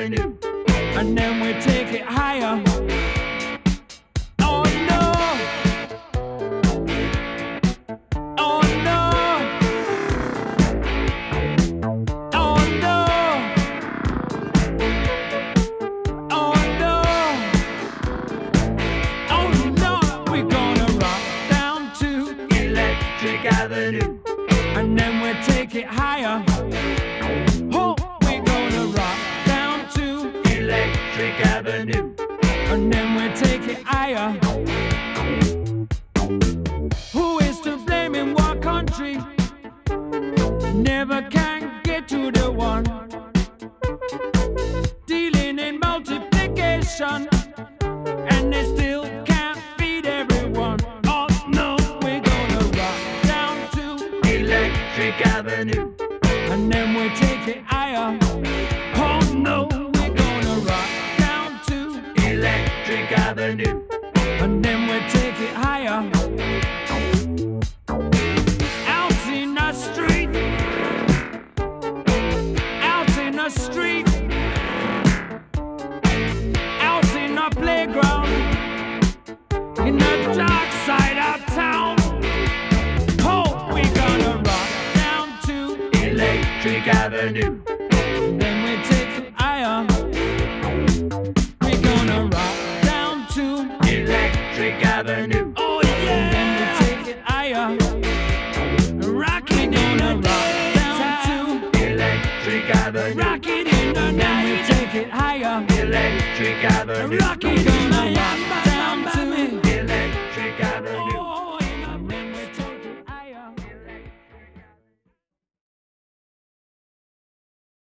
Avenue, and then we take it higher. Oh no, oh no, oh no, oh no, oh no. We're gonna rock down to Electric Avenue, and then we take it higher. Oh, we're gonna rock down to Electric Avenue, and then we take it higher. Who is to blame in what country? Never can get to the one. Dealing in multiplication, and they still can't feed everyone. Oh no, we're gonna rock down to Electric Avenue, and then we take it higher. Oh no, we're gonna rock down to Electric Avenue, and then we take it higher. Out in the street, out in the street, out in the playground, in the dark side of town. Oh, we're gonna rock down to Electric Avenue, then we take it higher. We're gonna rock down to Electric Avenue. Oh yeah, then we take it higher. Rock it in the rock down to Electric Avenue. Rock it in the night. Then we take it higher. Electric Avenue. Rock it in the night.